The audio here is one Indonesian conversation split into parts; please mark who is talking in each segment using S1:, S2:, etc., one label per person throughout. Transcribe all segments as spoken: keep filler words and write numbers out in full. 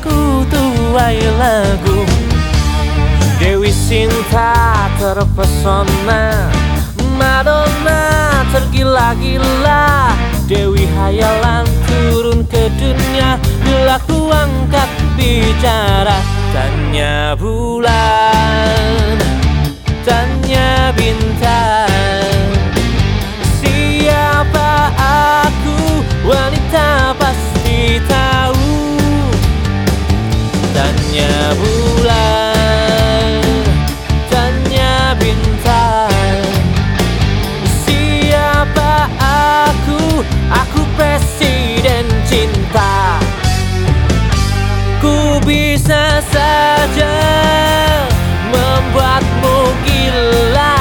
S1: ku tuai lagu. Dewi Sinta terpesona, Madonna tergila-gila. Dewi hayalan turun ke dunia, bila ku angkat bicara. Tanya bulan, tanya bintang, siapa aku? Wanita pasti tahu. Tanya bulan, tanya bintang, siapa aku? Aku presiden cinta. Ku bisa saja membuatmu gila.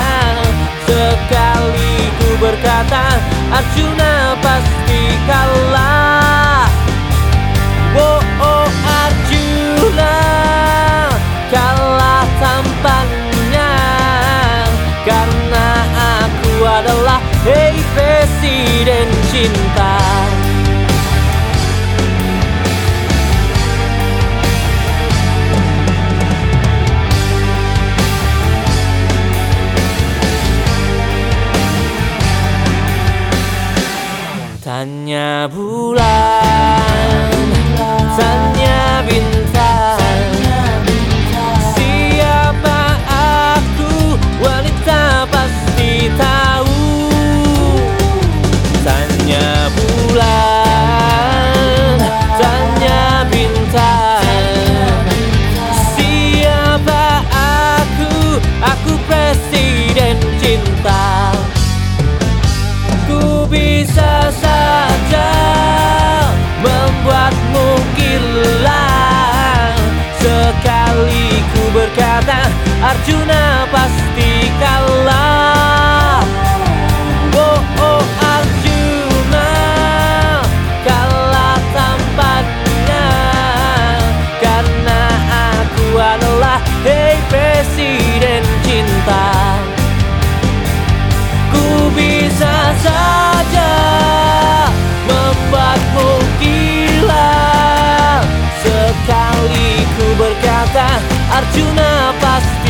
S1: Sekali ku berkata, Arjuna pasti kalah. Oh, oh Arjuna kalah tampannya, karena aku adalah hey presiden cinta. Tanya bulan, tanya bintang, siapa aku? Wanita pasti tahu. Tanya bulan, tanya bintang, siapa aku? Aku presiden cinta. Ku bisa saja membuatmu gila. Sekali ku berkata, Arjuna pasti kalah. Oh, oh Arjuna kalah tampannya, karena aku adalah hey presiden cinta. Ku bisa saja membuatmu gila. Sekali ku berkata, Arjuna pasti